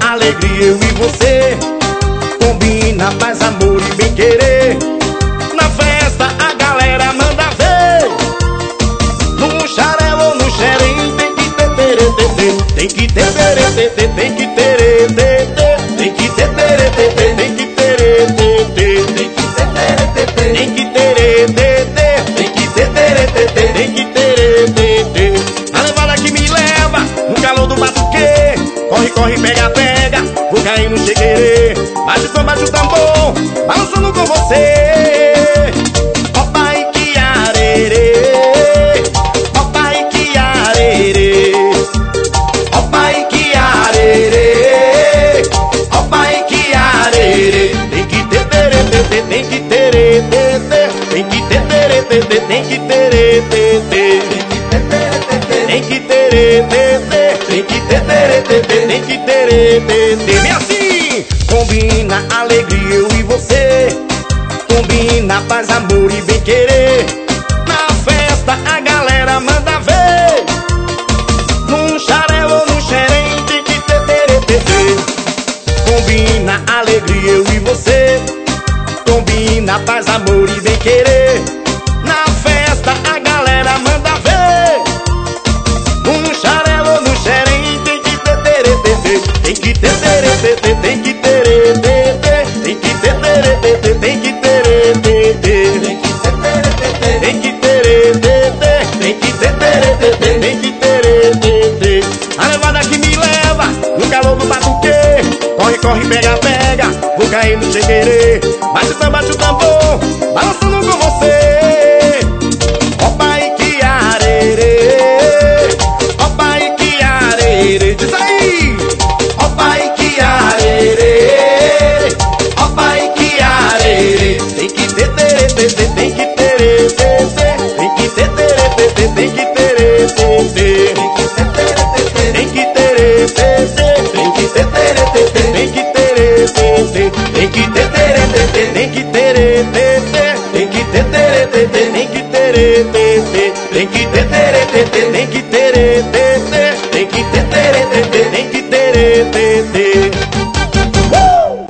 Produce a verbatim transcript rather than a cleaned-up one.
alegria eu e você. Combina paz, amor e bem querer. Na festa a galera manda ver. No xarel ou no xerém tem que ter tere, tere, tem que ter tere, tere, tem que ter tere, tem que ter tere, tere, tem que ter tere, tem que ter tere, tem que ter tere, tem que ter tere, tem que ter tere. A levada que me leva no calor do batuquê. Corre, corre, pega, pega, vou cair no cheguerê. Bate o tambor, bate o tambor, balançando com você. Ó pai que arerê, ó pai que arerê, ó pai que arerê, ó pai que arerê. Tem que ter tere, tere, tem que ter tere, tem que ter tere, tere, tem que ter tere, tem que ter tere, tem que ter tere, tem que ter tere. Vem assim, combina alegria eu e você. Combina paz, amor e bem querer. Na festa a galera manda ver. Num xarel ou num xerém tem que ter tere, tere. Combina alegria eu e você. Combina paz, amor e bem querer. Na festa a galera manda ver. Num xarel ou num xerém tem que ter tere, tere, tem que ter tere, tere, tem que ter tere, tem que ter tere, tere, tem que ter tere, tem que ter tere, tem que ter tere, tem que ter tere. A levada que me leva no calor do batuquê. Corre, corre, pega, pega, vou cair no cheguerê. Bate o tambor, bate o tambor, balançando com você. Ó pai que arerê, ó pai que arerê, diz aí. Ó pai que arerê, ó pai que arerê. Tem que ter tere, tere, tem que ter tere, tem que ter tere, tere, tem que ter tere, tem que ter tere, tem que ter tere, tem que ter tere, tem que ter tere, tem que ter tere, tem que ter tere, tem que ter tere, tem que ter tere, tem que ter tere, tem que ter tere, tem que ter tere.